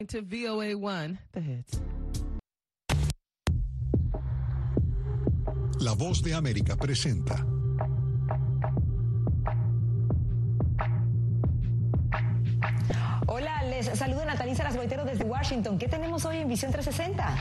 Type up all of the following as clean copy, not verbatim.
To VOA1, the hits. La Voz de América presenta. Hola, les saluda Natalia Salas Boitero desde Washington. ¿Qué tenemos hoy en Visión 360?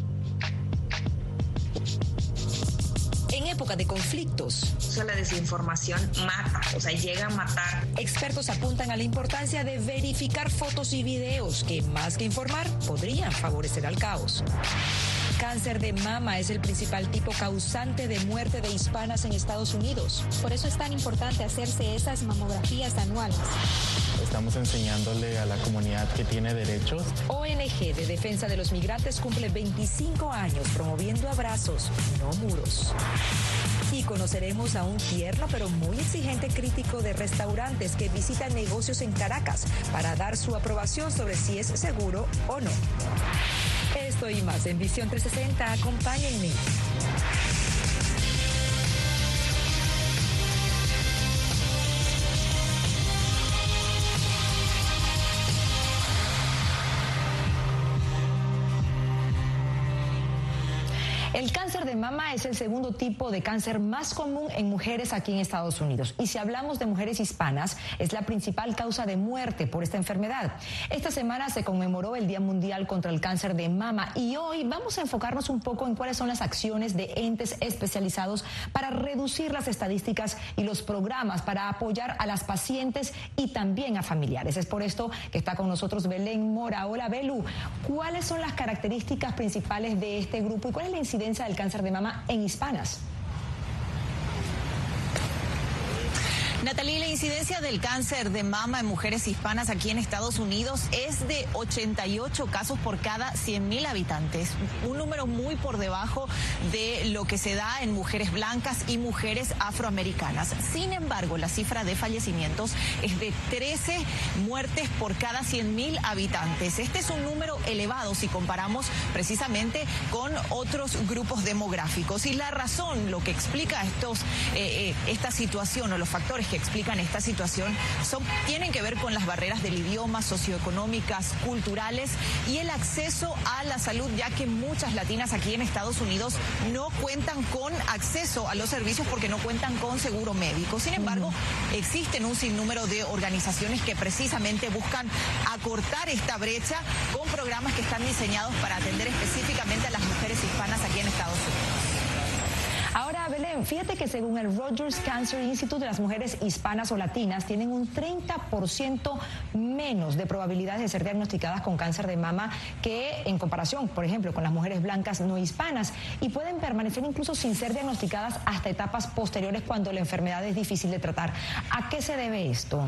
En época de conflictos, la desinformación mata, llega a matar. Expertos apuntan a la importancia de verificar fotos y videos que, más que informar, podrían favorecer al caos. Cáncer de mama es el principal tipo causante de muerte de hispanas en Estados Unidos. Por eso es tan importante hacerse esas mamografías anuales. Estamos enseñándole a la comunidad que tiene derechos. ONG de Defensa de los Migrantes cumple 25 años promoviendo abrazos, no muros. Y conoceremos a un tierno pero muy exigente crítico de restaurantes que visita negocios en Caracas para dar su aprobación sobre si es seguro o no. Esto y más en Visión 360. Acompáñenme. El cáncer de mama es el segundo tipo de cáncer más común en mujeres aquí en Estados Unidos. Y si hablamos de mujeres hispanas, es la principal causa de muerte por esta enfermedad. Esta semana se conmemoró el Día Mundial contra el Cáncer de Mama y hoy vamos a enfocarnos un poco en cuáles son las acciones de entes especializados para reducir las estadísticas y los programas para apoyar a las pacientes y también a familiares. Es por esto que está con nosotros Belén Mora. Hola, Belu. ¿Cuáles son las características principales de este grupo y cuál es la incidencia del cáncer de mama en hispanas? Natalie, la incidencia del cáncer de mama en mujeres hispanas aquí en Estados Unidos es de 88 casos por cada 100.000 habitantes, un número muy por debajo de lo que se da en mujeres blancas y mujeres afroamericanas. Sin embargo, la cifra de fallecimientos es de 13 muertes por cada 100.000 habitantes. Este es un número elevado si comparamos precisamente con otros grupos demográficos. Y la razón, lo que explica esta situación o los factores que explican esta situación tienen que ver con las barreras del idioma, socioeconómicas, culturales y el acceso a la salud, ya que muchas latinas aquí en Estados Unidos no cuentan con acceso a los servicios porque no cuentan con seguro médico. Sin embargo, existen un sinnúmero de organizaciones que precisamente buscan acortar esta brecha con programas que están diseñados para atender específicamente a las mujeres hispanas aquí en Estados Unidos. Ahora, Belén, fíjate que según el Rogers Cancer Institute, las mujeres hispanas o latinas tienen un 30% menos de probabilidades de ser diagnosticadas con cáncer de mama que en comparación, por ejemplo, con las mujeres blancas no hispanas, y pueden permanecer incluso sin ser diagnosticadas hasta etapas posteriores cuando la enfermedad es difícil de tratar. ¿A qué se debe esto?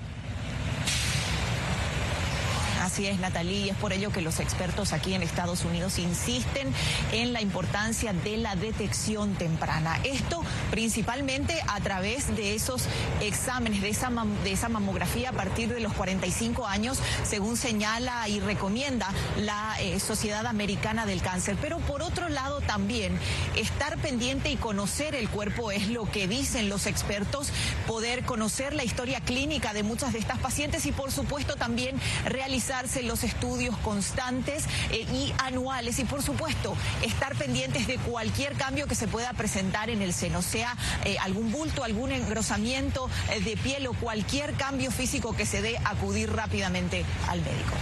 Así es, Natalie, y es por ello que los expertos aquí en Estados Unidos insisten en la importancia de la detección temprana. Esto principalmente a través de esos exámenes, de esa mamografía a partir de los 45 años, según señala y recomienda la Sociedad Americana del Cáncer. Pero por otro lado también, estar pendiente y conocer el cuerpo es lo que dicen los expertos, poder conocer la historia clínica de muchas de estas pacientes y por supuesto también realizarse los estudios constantes y anuales y por supuesto estar pendientes de cualquier cambio que se pueda presentar en el seno, sea algún bulto, algún engrosamiento de piel o cualquier cambio físico que se dé, acudir rápidamente al médico.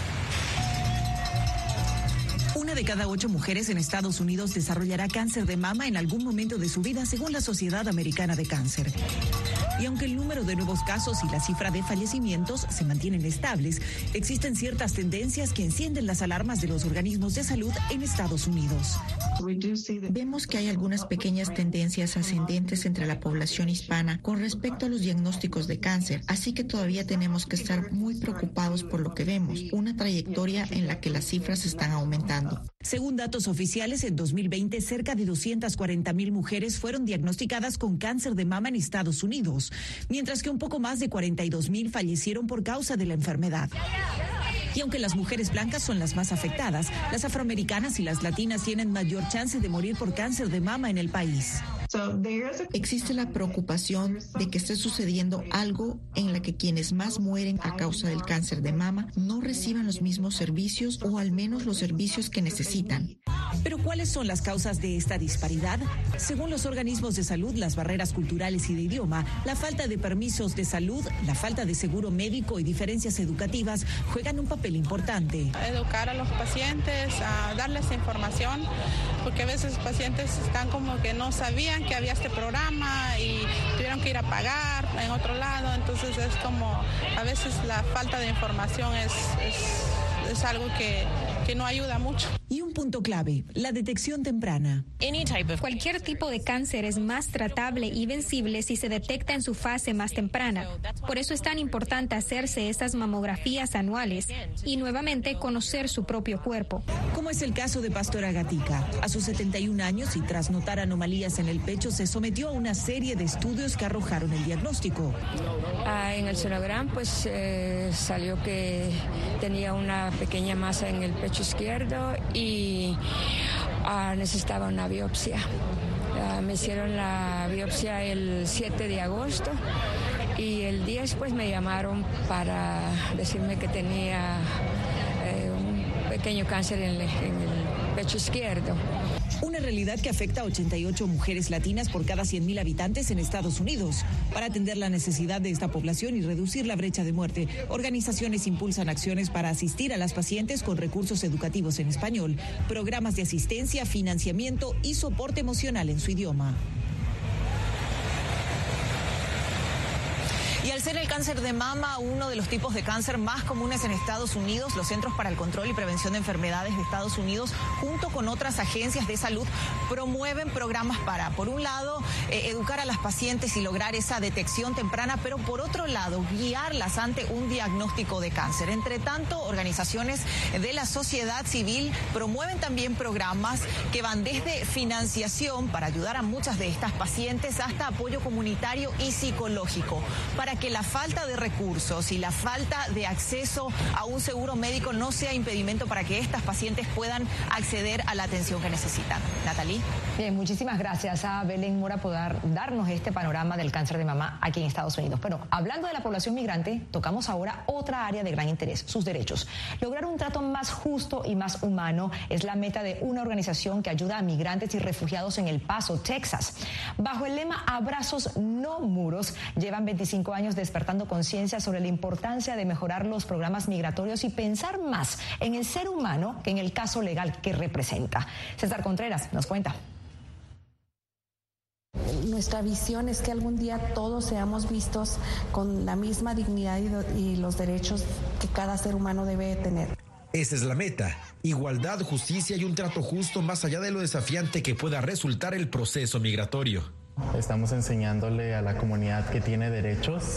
1 de cada 8 mujeres en Estados Unidos desarrollará cáncer de mama en algún momento de su vida, según la Sociedad Americana de Cáncer. Y aunque el número de nuevos casos y la cifra de fallecimientos se mantienen estables, existen ciertas tendencias que encienden las alarmas de los organismos de salud en Estados Unidos. Vemos que hay algunas pequeñas tendencias ascendentes entre la población hispana con respecto a los diagnósticos de cáncer, así que todavía tenemos que estar muy preocupados por lo que vemos, una trayectoria en la que las cifras están aumentando. Según datos oficiales, en 2020 cerca de 240,000 mujeres fueron diagnosticadas con cáncer de mama en Estados Unidos, mientras que un poco más de 42,000 fallecieron por causa de la enfermedad. Y aunque las mujeres blancas son las más afectadas, las afroamericanas y las latinas tienen mayor chance de morir por cáncer de mama en el país. Existe la preocupación de que esté sucediendo algo en la que quienes más mueren a causa del cáncer de mama no reciban los mismos servicios o al menos los servicios que necesitan. Pero ¿cuáles son las causas de esta disparidad? Según los organismos de salud, las barreras culturales y de idioma, la falta de permisos de salud, la falta de seguro médico y diferencias educativas juegan un papel importante. Educar a los pacientes, a darles información, porque a veces los pacientes están como que no sabían que había este programa y tuvieron que ir a pagar en otro lado, entonces es como a veces la falta de información es algo que no ayuda mucho. Y un punto clave, la detección temprana. Cualquier tipo de cáncer es más tratable y vencible si se detecta en su fase más temprana. Por eso es tan importante hacerse estas mamografías anuales y nuevamente conocer su propio cuerpo. Como es el caso de Pastora Gatica. A sus 71 años y tras notar anomalías en el pecho, se sometió a una serie de estudios que arrojaron el diagnóstico. En el sonograma pues salió que tenía una pequeña masa en el pecho izquierdo y necesitaba una biopsia. Me hicieron la biopsia el 7 de agosto y el 10 pues me llamaron para decirme que tenía un pequeño cáncer en el pecho izquierdo. Una realidad que afecta a 88 mujeres latinas por cada 100.000 habitantes en Estados Unidos. Para atender la necesidad de esta población y reducir la brecha de muerte, organizaciones impulsan acciones para asistir a las pacientes con recursos educativos en español, programas de asistencia, financiamiento y soporte emocional en su idioma. Y al ser el cáncer de mama uno de los tipos de cáncer más comunes en Estados Unidos, los Centros para el Control y Prevención de Enfermedades de Estados Unidos, junto con otras agencias de salud, promueven programas para, por un lado, educar a las pacientes y lograr esa detección temprana, pero por otro lado, guiarlas ante un diagnóstico de cáncer. Entre tanto, organizaciones de la sociedad civil promueven también programas que van desde financiación para ayudar a muchas de estas pacientes hasta apoyo comunitario y psicológico, para que la falta de recursos y la falta de acceso a un seguro médico no sea impedimento para que estas pacientes puedan acceder a la atención que necesitan. Natalie. Bien, muchísimas gracias a Belén Mora por darnos este panorama del cáncer de mama aquí en Estados Unidos. Pero hablando de la población migrante, tocamos ahora otra área de gran interés, sus derechos. Lograr un trato más justo y más humano es la meta de una organización que ayuda a migrantes y refugiados en El Paso, Texas. Bajo el lema Abrazos no muros, llevan 25 años despertando conciencia sobre la importancia de mejorar los programas migratorios y pensar más en el ser humano que en el caso legal que representa. César Contreras nos cuenta. Nuestra visión es que algún día todos seamos vistos con la misma dignidad y los derechos que cada ser humano debe tener. Esa es la meta, igualdad, justicia y un trato justo más allá de lo desafiante que pueda resultar el proceso migratorio. Estamos enseñándole a la comunidad que tiene derechos.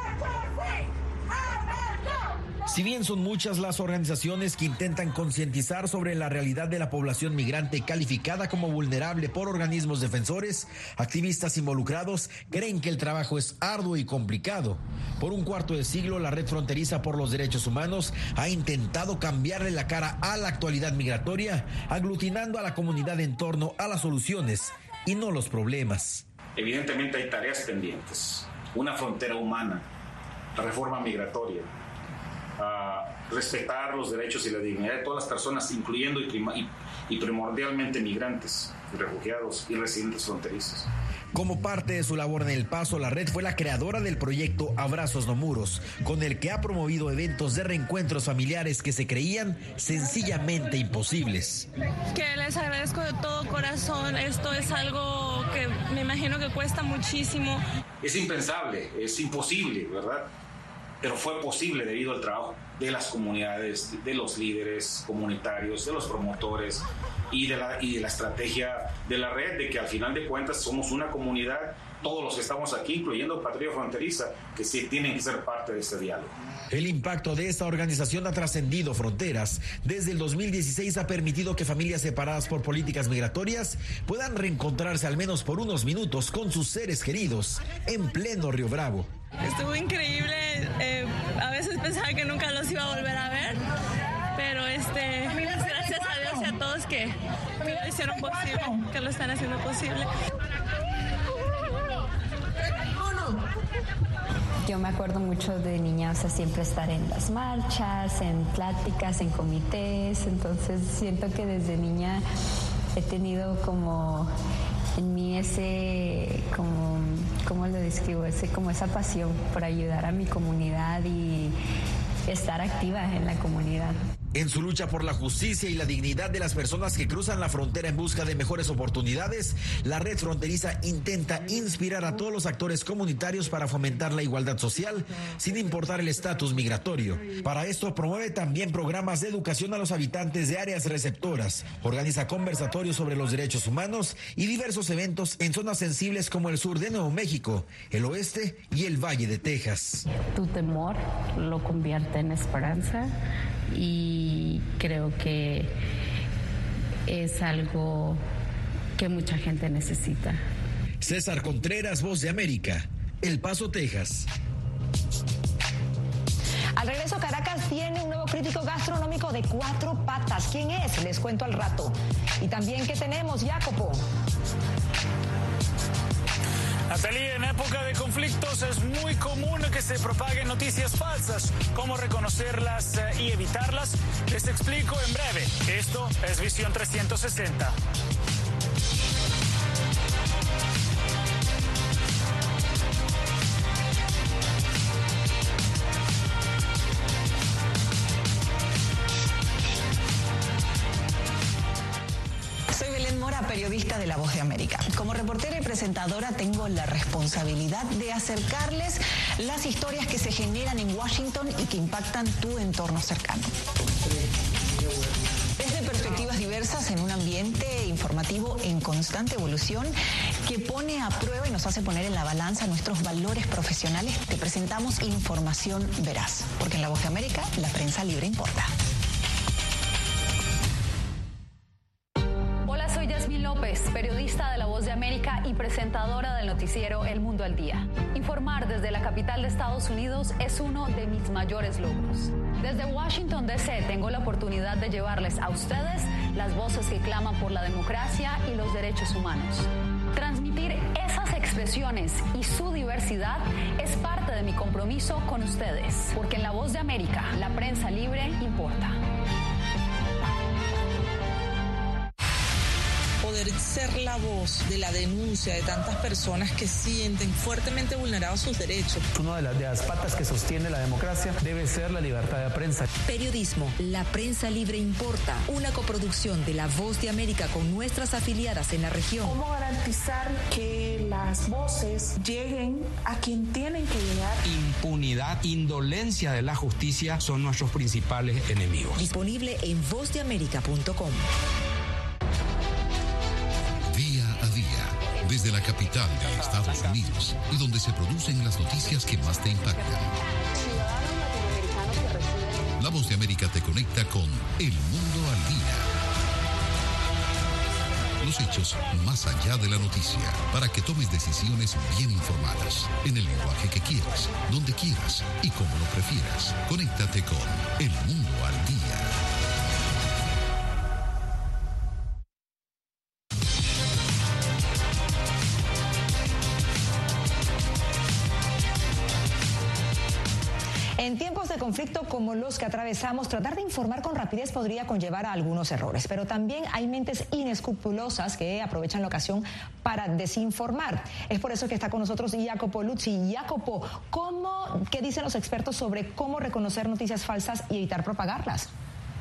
Si bien son muchas las organizaciones que intentan concientizar sobre la realidad de la población migrante calificada como vulnerable por organismos defensores, activistas involucrados creen que el trabajo es arduo y complicado. Por un cuarto de siglo, la Red Fronteriza por los Derechos Humanos ha intentado cambiarle la cara a la actualidad migratoria, aglutinando a la comunidad en torno a las soluciones y no los problemas. Evidentemente hay tareas pendientes, una frontera humana, la reforma migratoria, respetar los derechos y la dignidad de todas las personas, incluyendo y primordialmente migrantes, refugiados y residentes fronterizos. Como parte de su labor en El Paso, la red fue la creadora del proyecto Abrazos no muros, con el que ha promovido eventos de reencuentros familiares que se creían sencillamente imposibles. Que les agradezco de todo corazón, esto es algo que me imagino que cuesta muchísimo. Es impensable, es imposible, ¿verdad? Pero fue posible debido al trabajo de las comunidades, de los líderes comunitarios, de los promotores y de la estrategia de la red, de que al final de cuentas somos una comunidad, todos los que estamos aquí, incluyendo Patria Fronteriza, que sí tienen que ser parte de este diálogo. El impacto de esta organización ha trascendido fronteras. Desde el 2016 ha permitido que familias separadas por políticas migratorias puedan reencontrarse al menos por unos minutos con sus seres queridos en pleno Río Bravo. Estuvo increíble, a veces pensaba que nunca los iba a volver a ver, pero gracias a Dios y a todos que lo hicieron posible, que lo están haciendo posible. Yo me acuerdo mucho de niña, o sea, siempre estar en las marchas, en pláticas, en comités, entonces siento que desde niña he tenido como en mí ese, como, ¿cómo lo describo? Como esa pasión por ayudar a mi comunidad y estar activa en la comunidad. En su lucha por la justicia y la dignidad de las personas que cruzan la frontera en busca de mejores oportunidades, la red fronteriza intenta inspirar a todos los actores comunitarios para fomentar la igualdad social, sin importar el estatus migratorio. Para esto promueve también programas de educación a los habitantes de áreas receptoras, organiza conversatorios sobre los derechos humanos y diversos eventos en zonas sensibles como el sur de Nuevo México, el oeste y el Valle de Texas. Tu temor lo convierte en esperanza. Y creo que es algo que mucha gente necesita. César Contreras, Voz de América, El Paso, Texas. Al regreso, Caracas tiene un nuevo crítico gastronómico de 4 patas. ¿Quién es? Les cuento al rato. Y también, ¿qué tenemos, Jacopo? Natalie, en época de conflictos es muy común que se propaguen noticias falsas. ¿Cómo reconocerlas y evitarlas? Les explico en breve. Esto es Visión 360. Periodista de La Voz de América. Como reportera y presentadora tengo la responsabilidad de acercarles las historias que se generan en Washington y que impactan tu entorno cercano. Desde perspectivas diversas en un ambiente informativo en constante evolución que pone a prueba y nos hace poner en la balanza nuestros valores profesionales, te presentamos información veraz, porque en La Voz de América la prensa libre importa. Periodista de La Voz de América y presentadora del noticiero El Mundo al Día. Informar desde la capital de Estados Unidos es uno de mis mayores logros. Desde Washington, D.C. tengo la oportunidad de llevarles a ustedes las voces que claman por la democracia y los derechos humanos. Transmitir esas expresiones y su diversidad es parte de mi compromiso con ustedes, porque en La Voz de América, la prensa libre importa. Poder ser la voz de la denuncia de tantas personas que sienten fuertemente vulnerados sus derechos. Una de las patas que sostiene la democracia debe ser la libertad de prensa. Periodismo, la prensa libre importa. Una coproducción de La Voz de América con nuestras afiliadas en la región. ¿Cómo garantizar que las voces lleguen a quien tienen que llegar? Impunidad, indolencia de la justicia son nuestros principales enemigos. Disponible en vozdeamerica.com. Desde la capital de Estados Unidos y donde se producen las noticias que más te impactan. La Voz de América te conecta con El Mundo al Día. Los hechos más allá de la noticia, para que tomes decisiones bien informadas, en el lenguaje que quieras, donde quieras y como lo prefieras. Conéctate con El Mundo al Día. En tiempos de conflicto como los que atravesamos, tratar de informar con rapidez podría conllevar a algunos errores, pero también hay mentes inescrupulosas que aprovechan la ocasión para desinformar. Es por eso que está con nosotros Jacopo Luzzi. Jacopo, ¿qué dicen los expertos sobre cómo reconocer noticias falsas y evitar propagarlas?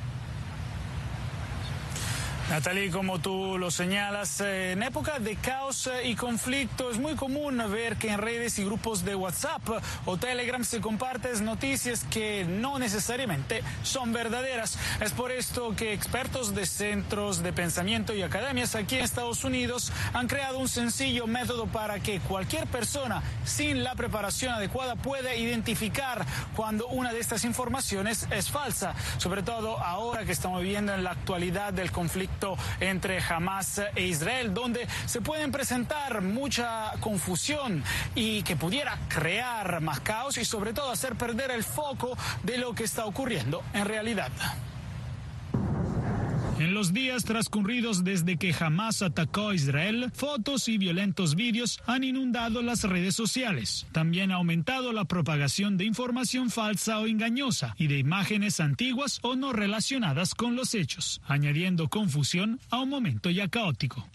Natalie, como tú lo señalas, en época de caos y conflicto es muy común ver que en redes y grupos de WhatsApp o Telegram se comparten noticias que no necesariamente son verdaderas. Es por esto que expertos de centros de pensamiento y academias aquí en Estados Unidos han creado un sencillo método para que cualquier persona sin la preparación adecuada pueda identificar cuando una de estas informaciones es falsa, sobre todo ahora que estamos viviendo en la actualidad del conflicto entre Hamas e Israel, donde se pueden presentar mucha confusión y que pudiera crear más caos y sobre todo hacer perder el foco de lo que está ocurriendo en realidad. En los días transcurridos desde que Hamás atacó a Israel, fotos y violentos vídeos han inundado las redes sociales. También ha aumentado la propagación de información falsa o engañosa y de imágenes antiguas o no relacionadas con los hechos, añadiendo confusión a un momento ya caótico.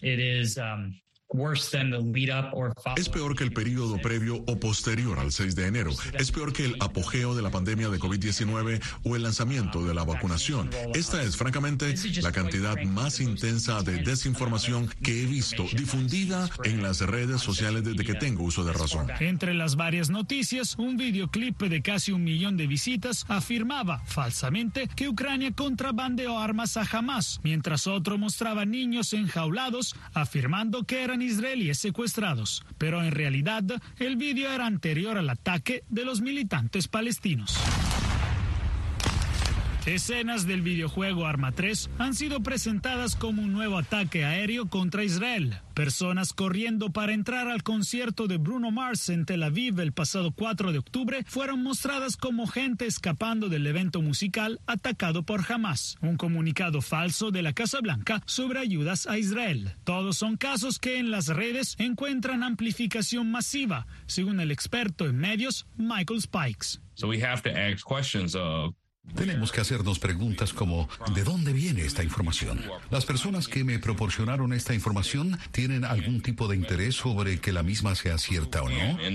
Es peor que el periodo previo o posterior al 6 de enero. Es peor que el apogeo de la pandemia de COVID-19 o el lanzamiento de la vacunación. Esta es, francamente, la cantidad más intensa de desinformación que he visto difundida en las redes sociales desde que tengo uso de razón. Entre las varias noticias, un videoclip de casi 1 millón de visitas afirmaba falsamente que Ucrania contrabandeó armas a Hamás, mientras otro mostraba niños enjaulados afirmando que eran israelíes secuestrados, pero en realidad el vídeo era anterior al ataque de los militantes palestinos. Escenas del videojuego Arma 3 han sido presentadas como un nuevo ataque aéreo contra Israel. Personas corriendo para entrar al concierto de Bruno Mars en Tel Aviv el pasado 4 de octubre fueron mostradas como gente escapando del evento musical atacado por Hamás. Un comunicado falso de la Casa Blanca sobre ayudas a Israel. Todos son casos que en las redes encuentran amplificación masiva, según el experto en medios Michael Spikes. Tenemos que hacernos preguntas como ¿de dónde viene esta información? ¿Las personas que me proporcionaron esta información tienen algún tipo de interés sobre que la misma sea cierta o no? En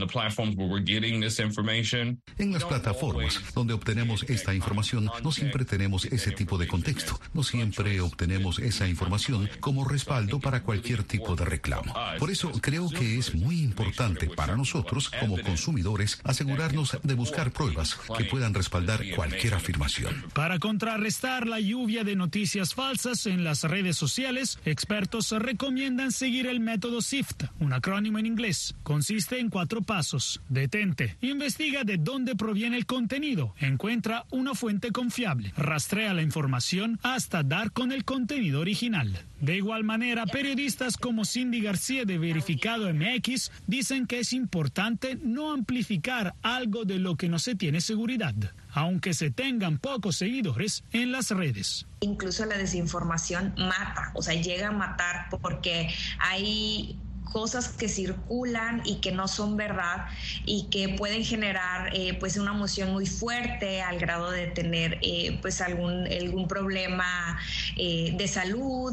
las plataformas donde obtenemos esta información no siempre tenemos ese tipo de contexto. No siempre obtenemos esa información como respaldo para cualquier tipo de reclamo. Por eso creo que es muy importante para nosotros como consumidores asegurarnos de buscar pruebas que puedan respaldar cualquier afirmación. Para contrarrestar la lluvia de noticias falsas en las redes sociales, expertos recomiendan seguir el método SIFT, un acrónimo en inglés. Consiste en 4 pasos. Detente. Investiga de dónde proviene el contenido. Encuentra una fuente confiable. Rastrea la información hasta dar con el contenido original. De igual manera, periodistas como Cindy García de Verificado MX dicen que es importante no amplificar algo de lo que no se tiene seguridad, aunque se tengan pocos seguidores en las redes. Incluso la desinformación mata, llega a matar porque hay cosas que circulan y que no son verdad y que pueden generar una emoción muy fuerte al grado de tener algún problema de salud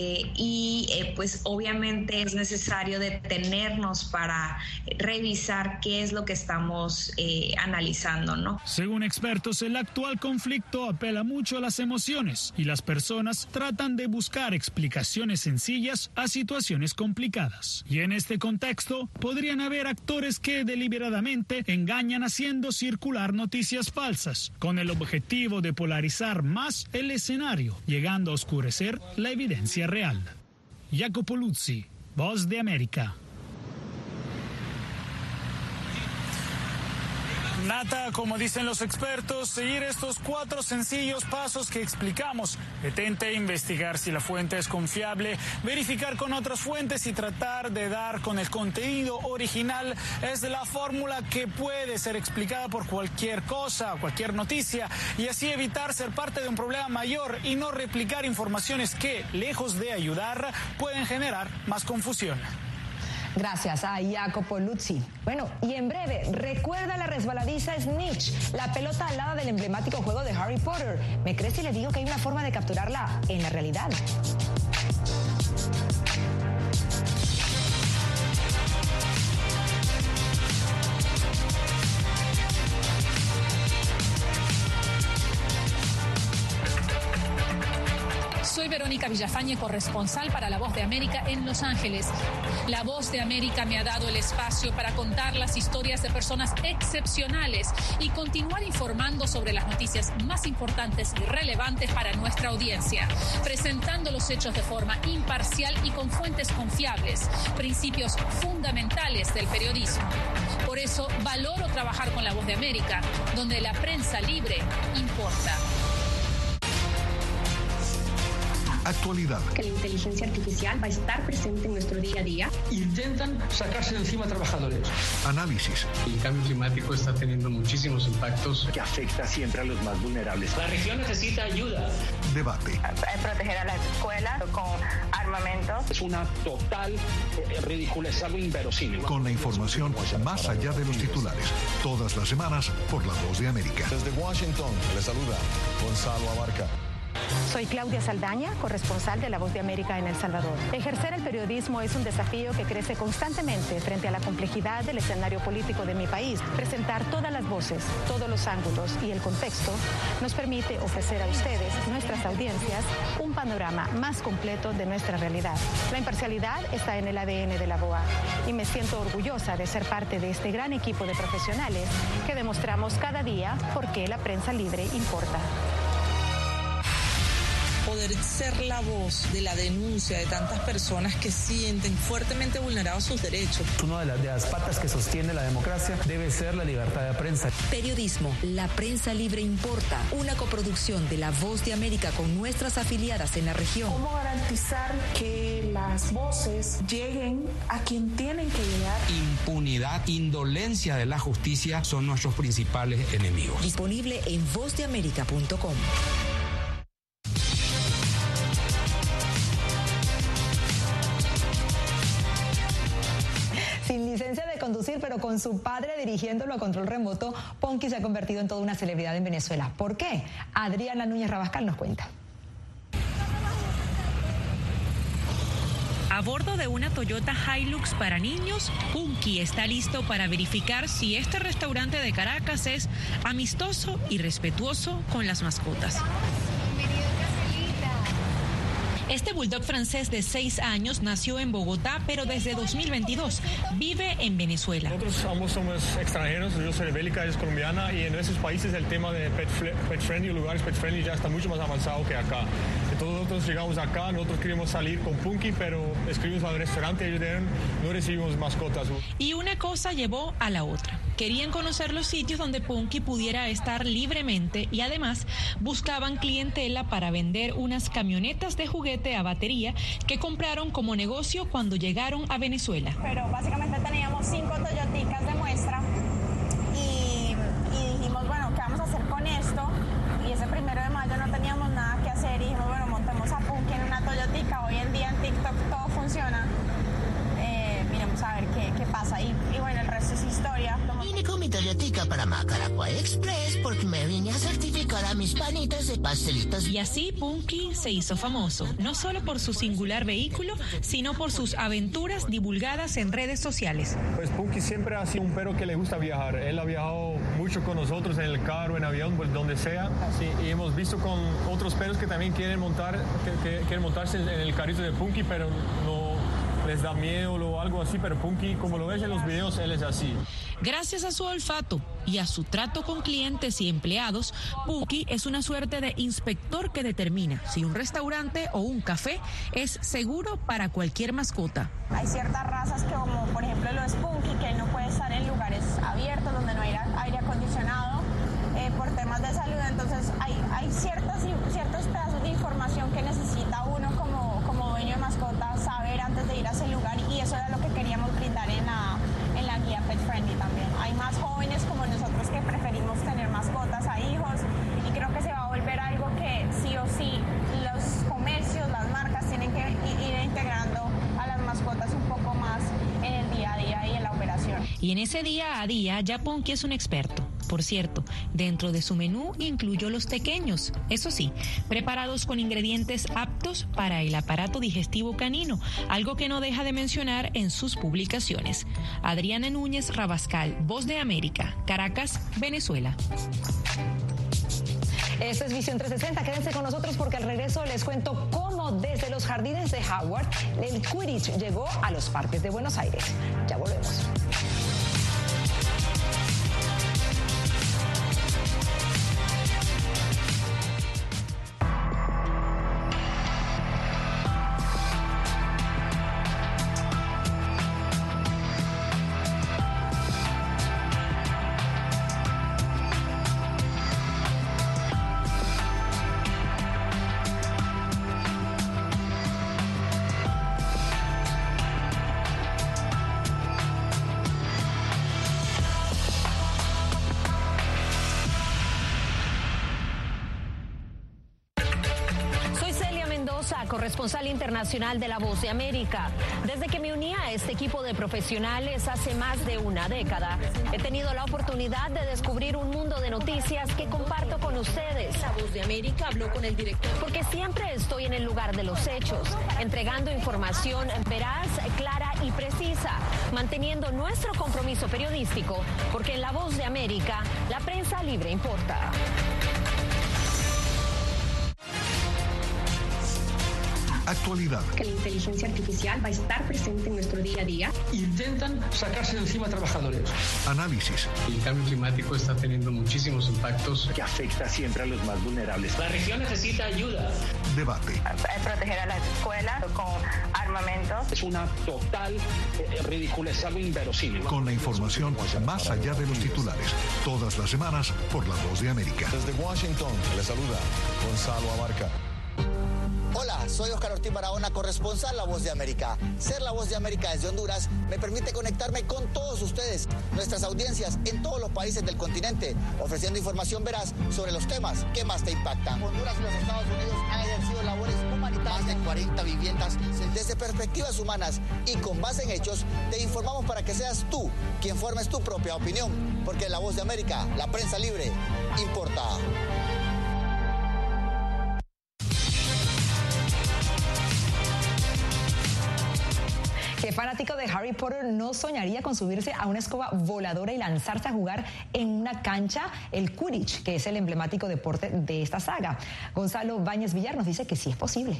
obviamente es necesario detenernos para revisar qué es lo que estamos analizando, ¿no? Según expertos, el actual conflicto apela mucho a las emociones y las personas tratan de buscar explicaciones sencillas a situaciones complicadas. Y en este contexto, podrían haber actores que deliberadamente engañan haciendo circular noticias falsas, con el objetivo de polarizar más el escenario, llegando a oscurecer la evidencia real. Jacopo Luzzi, Voz de América. Nata, como dicen los expertos, seguir estos 4 sencillos pasos que explicamos. Detente, investigar si la fuente es confiable, verificar con otras fuentes y tratar de dar con el contenido original es la fórmula que puede ser explicada por cualquier cosa, cualquier noticia, y así evitar ser parte de un problema mayor y no replicar informaciones que, lejos de ayudar, pueden generar más confusión. Gracias a Jacopo Luzzi. Bueno, y en breve, recuerda la resbaladiza Snitch, la pelota alada del emblemático juego de Harry Potter. ¿Me crees si le digo que hay una forma de capturarla en la realidad? Soy Verónica Villafañe, corresponsal para La Voz de América en Los Ángeles. La Voz de América me ha dado el espacio para contar las historias de personas excepcionales y continuar informando sobre las noticias más importantes y relevantes para nuestra audiencia, presentando los hechos de forma imparcial y con fuentes confiables, principios fundamentales del periodismo. Por eso valoro trabajar con La Voz de América, donde la prensa libre importa. Actualidad. Que la inteligencia artificial va a estar presente en nuestro día a día. Intentan sacarse de encima a trabajadores. Análisis. El cambio climático está teniendo muchísimos impactos que afecta siempre a los más vulnerables. La región necesita ayuda. Debate. Proteger a las escuelas con armamentos. Es una total ridícula, es algo inverosímil. Con la información más allá de los titulares. Todas las semanas por La Voz de América. Desde Washington, le saluda Gonzalo Abarca. Soy Claudia Saldaña, corresponsal de La Voz de América en El Salvador. Ejercer el periodismo es un desafío que crece constantemente frente a la complejidad del escenario político de mi país. Presentar todas las voces, todos los ángulos y el contexto nos permite ofrecer a ustedes, nuestras audiencias, un panorama más completo de nuestra realidad. La imparcialidad está en el ADN de la VOA y me siento orgullosa de ser parte de este gran equipo de profesionales que demostramos cada día por qué la prensa libre importa. Poder ser la voz de la denuncia de tantas personas que sienten fuertemente vulnerados sus derechos. Una de las patas que sostiene la democracia debe ser la libertad de prensa. Periodismo, la prensa libre importa. Una coproducción de La Voz de América con nuestras afiliadas en la región. ¿Cómo garantizar que las voces lleguen a quien tienen que llegar? Impunidad, indolencia de la justicia son nuestros principales enemigos. Disponible en vozdeamerica.com. Sin licencia de conducir, pero con su padre dirigiéndolo a control remoto, Punky se ha convertido en toda una celebridad en Venezuela. ¿Por qué? Adriana Núñez Rabascal nos cuenta. A bordo de una Toyota Hilux para niños, Punky está listo para verificar si este restaurante de Caracas es amistoso y respetuoso con las mascotas. Este bulldog francés de 6 años nació en Bogotá, pero desde 2022 vive en Venezuela. Nosotros ambos somos extranjeros, yo soy de Bélgica, ella es colombiana, y en esos países el tema de pet friendly, lugares pet friendly ya está mucho más avanzado que acá. Entonces nosotros llegamos acá, nosotros queríamos salir con Punky, pero escribimos al restaurante y ellos dijeron, no recibimos mascotas. Y una cosa llevó a la otra. Querían conocer los sitios donde Punky pudiera estar libremente y además buscaban clientela para vender unas camionetas de juguete a batería que compraron como negocio cuando llegaron a Venezuela. Pero básicamente teníamos 5 Toyoticas de muestra y dijimos, bueno, ¿qué vamos a hacer con esto? Y ese 1 de mayo no teníamos nada que hacer y dijimos, bueno, montemos a Punky en una Toyotica. Hoy en día en TikTok todo funciona. Miremos a ver qué pasa y bueno, el resto es historia. Vine con mi Toyotica para Macaracua Express porque me vine a certificar a mis panitas de pastelitos. Y así Punky se hizo famoso, no solo por su singular vehículo, sino por sus aventuras divulgadas en redes sociales. Pues Punky siempre ha sido un perro que le gusta viajar. Él ha viajado mucho con nosotros en el carro, en avión, pues donde sea. Sí, y hemos visto con otros perros que también quieren montarse en el carrito de Punky, pero no les da miedo o algo así, pero Punky, como lo ves en los videos, él es así. Gracias a su olfato y a su trato con clientes y empleados, Punky es una suerte de inspector que determina si un restaurante o un café es seguro para cualquier mascota. Hay ciertas razas que, como por ejemplo lo es Punky, que no puede estar en lugares abiertos donde no hay aire acondicionado por temas de salud. Entonces hay ciertos pedazos de información que necesita uno como dueño de mascota saber antes de ir a ese lugar, y eso era lo que queríamos brindar en la guía Pet Friendly también. Hay más jóvenes como nosotros que preferimos tener mascotas a hijos, y creo que se va a volver algo que sí o sí los comercios, las marcas tienen que ir integrando a las mascotas un poco más en el día a día y en la operación. Y en ese día a día ya Punky es un experto. Por cierto, dentro de su menú incluyó los tequeños, eso sí, preparados con ingredientes aptos para el aparato digestivo canino, algo que no deja de mencionar en sus publicaciones. Adriana Núñez Rabascal, Voz de América, Caracas, Venezuela. Esto es Visión 360, quédense con nosotros porque al regreso les cuento cómo desde los jardines de Howard el Quidditch llegó a los parques de Buenos Aires. Ya volvemos. Mendoza, corresponsal internacional de La Voz de América. Desde que me uní a este equipo de profesionales hace más de una década, he tenido la oportunidad de descubrir un mundo de noticias que comparto con ustedes. La Voz de América habló con el director. Porque siempre estoy en el lugar de los hechos, entregando información veraz, clara y precisa, manteniendo nuestro compromiso periodístico, porque en La Voz de América, la prensa libre importa. Actualidad. Que la inteligencia artificial va a estar presente en nuestro día a día. Intentan sacarse de encima trabajadores. Análisis. El cambio climático está teniendo muchísimos impactos que afecta siempre a los más vulnerables. La región necesita ayuda. Debate. Proteger a las escuelas con armamentos. Es una total ridiculez, algo inverosímil. Con la información más allá de los titulares. Todas las semanas por La Voz de América. Desde Washington, le saluda Gonzalo Abarca. Hola, soy Oscar Ortiz Barahona, corresponsal La Voz de América. Ser La Voz de América desde Honduras me permite conectarme con todos ustedes, nuestras audiencias en todos los países del continente, ofreciendo información veraz sobre los temas que más te impactan. Honduras y los Estados Unidos han ejercido labores humanitarias. Más de 40 viviendas. Desde perspectivas humanas y con base en hechos, te informamos para que seas tú quien formes tu propia opinión, porque en La Voz de América, la prensa libre importa. ¿Qué fanático de Harry Potter no soñaría con subirse a una escoba voladora y lanzarse a jugar en una cancha, el Quidditch, que es el emblemático deporte de esta saga? Gonzalo Báñez Villar nos dice que sí es posible.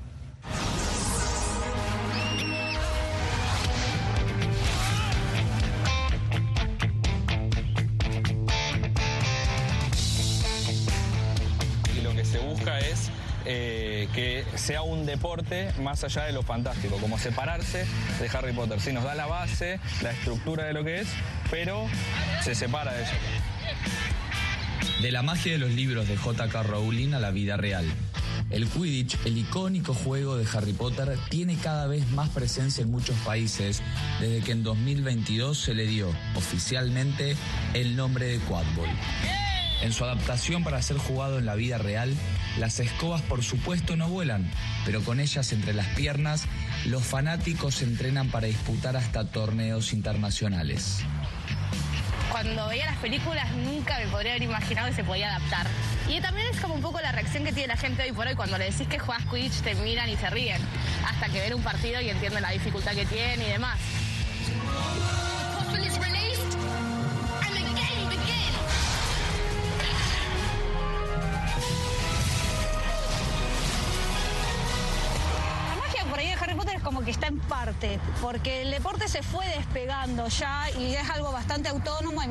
Y lo que se busca es que sea un deporte más allá de lo fantástico, como separarse de Harry Potter. Sí, nos da la base, la estructura de lo que es, pero se separa de eso. De la magia de los libros de J.K. Rowling a la vida real. El Quidditch, el icónico juego de Harry Potter, tiene cada vez más presencia en muchos países desde que en 2022 se le dio oficialmente el nombre de Quadball. En su adaptación para ser jugado en la vida real, las escobas por supuesto no vuelan, pero con ellas entre las piernas, los fanáticos se entrenan para disputar hasta torneos internacionales. Cuando veía las películas nunca me podría haber imaginado que se podía adaptar. Y también es como un poco la reacción que tiene la gente hoy por hoy. Cuando le decís que jugás Quidditch te miran y se ríen, hasta que ven un partido y entienden la dificultad que tiene y demás. Como que está en parte, porque el deporte se fue despegando ya y es algo bastante autónomo.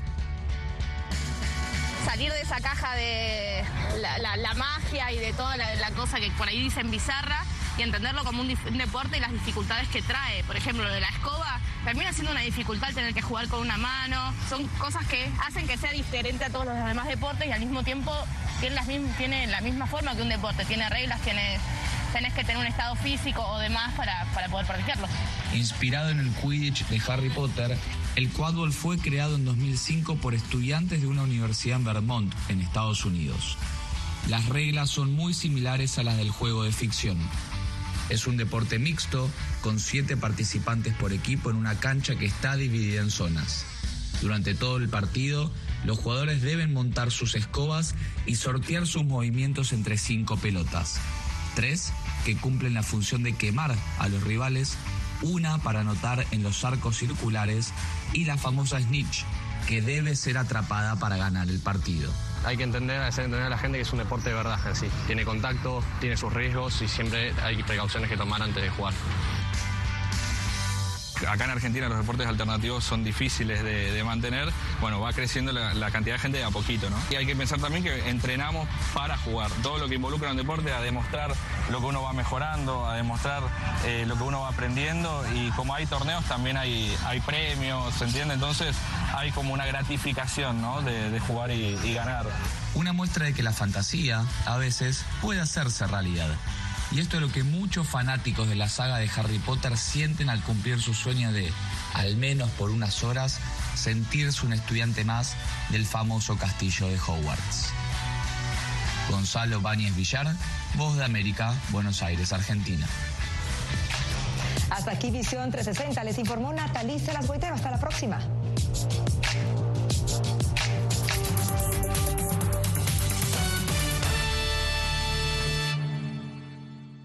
Salir de esa caja de la magia y de toda la cosa que por ahí dicen bizarra y entenderlo como un deporte y las dificultades que trae. Por ejemplo, lo de la escoba termina siendo una dificultad tener que jugar con una mano. Son cosas que hacen que sea diferente a todos los demás deportes y al mismo tiempo tiene la misma forma que un deporte. Tiene reglas, tenés que tener un estado físico o demás para poder practicarlo. Inspirado en el Quidditch de Harry Potter, el Quadball fue creado en 2005 por estudiantes de una universidad en Vermont, en Estados Unidos. Las reglas son muy similares a las del juego de ficción. Es un deporte mixto, con 7 participantes por equipo en una cancha que está dividida en zonas. Durante todo el partido, los jugadores deben montar sus escobas y sortear sus movimientos entre 5 pelotas. 3 que cumplen la función de quemar a los rivales, 1 para anotar en los arcos circulares y la famosa snitch, que debe ser atrapada para ganar el partido. Hay que hacer entender a la gente que es un deporte de verdad en sí. Tiene contacto, tiene sus riesgos y siempre hay precauciones que tomar antes de jugar. Acá en Argentina los deportes alternativos son difíciles de mantener. Bueno, va creciendo la cantidad de gente de a poquito, ¿no? Y hay que pensar también que entrenamos para jugar. Todo lo que involucra un deporte, a demostrar lo que uno va mejorando, a demostrar lo que uno va aprendiendo. Y como hay torneos, también hay premios, ¿se entiende? Entonces hay como una gratificación, ¿no? de jugar y ganar. Una muestra de que la fantasía, a veces, puede hacerse realidad. Y esto es lo que muchos fanáticos de la saga de Harry Potter sienten al cumplir su sueño de, al menos por unas horas, sentirse un estudiante más del famoso castillo de Hogwarts. Gonzalo Báñez Villar, Voz de América, Buenos Aires, Argentina. Hasta aquí Visión 360. Les informó Natalicia Las Boitero. Hasta la próxima.